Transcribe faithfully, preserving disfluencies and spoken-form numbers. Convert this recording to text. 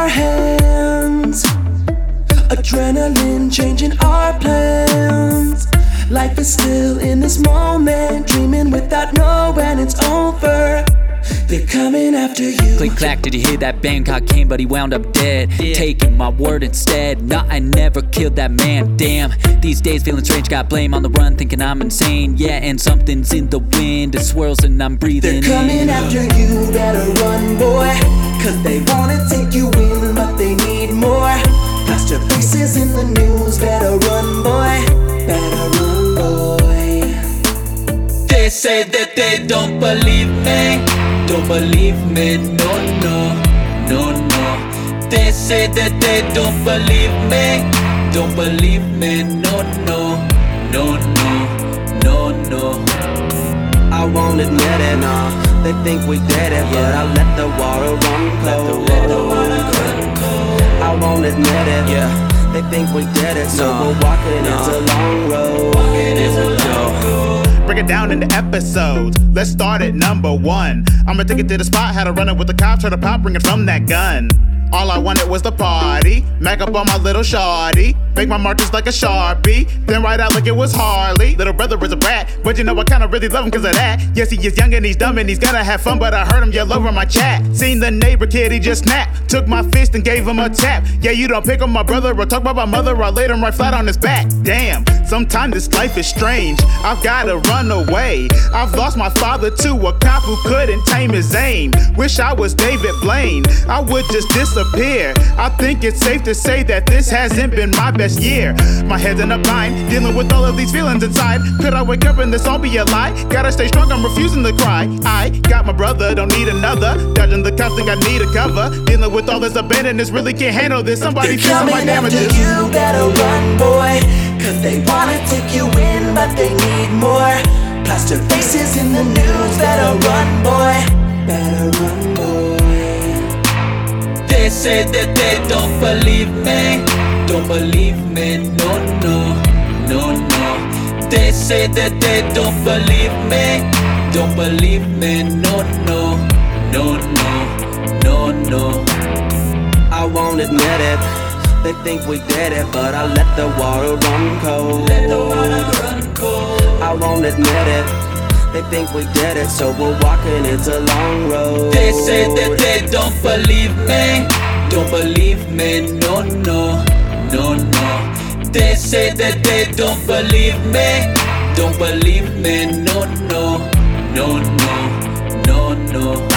our hands, adrenaline changing our plans. Life is still in this moment, dreaming without knowing it's over. They're coming after you. Click clack, did you hear that? Bangkok came but he wound up dead. Yeah. Taking my word instead. Nah, I never killed that man. Damn, these days feeling strange, got blame on the run, thinking I'm insane. Yeah, and something's in the wind, it swirls and I'm breathing. They're coming in. after you, better run, boy. Cause they wanna take you in, but they need more. Plaster faces in the news, better run, boy. Better run, boy. They say that they don't believe me. Don't believe me, no, no, no, no. They say that they don't believe me. Don't believe me, no, no, no, no, no, no. I won't admit it, nah. They think we did it, but I let the water run cold. Let the water run cold. I won't admit it, yeah. They think we did it, so we're walking into a long road. Walking into a long road. Break it down into episodes. Let's start at number one. I'ma take it to the spot, had to run it with the cops, try to pop, bring it from that gun. All I wanted was the party, Mac up on my little shawty, make my mark just like a Sharpie, then write out like it was Harley. Little brother is a brat, but you know I kinda really love him cause of that. Yes, he is young and he's dumb and he's gonna have fun, but I heard him yell over my chat. Seen the neighbor kid, he just snapped, took my fist and gave him a tap. Yeah, you don't pick on my brother or talk about my mother, I laid him right flat on his back. Damn, sometimes this life is strange, I've gotta run away. I've lost my father to a cop who couldn't tame his aim. Wish I was David Blaine, I would just disappear. I think it's safe to say that this hasn't been my best year. My head's in a bind, dealing with all of these feelings inside. Could I wake up and this all be a lie? Gotta stay strong, I'm refusing to cry. I got my brother, don't need another. Dodging the cops, think I need a cover. Dealing with all this abandonness, really can't handle this. Somebody fix my damages. They're coming after you, better run, boy. Cause they wanna take you in, but they need more. Plaster faces in the news, better run, boy. Better run, boy. They say that they don't believe me. Don't believe me, no, no, no, no. They say that they don't believe me. Don't believe me, no, no, no, no, no, no. I won't admit it. They think we did it, but I let the water run cold. Let the water run cold. I won't admit it. They think we did it, so we're walking into a long road. They say that they don't believe me. Don't believe me, no, no, no, no. They say that they don't believe me. Don't believe me, no, no, no, no, no, no.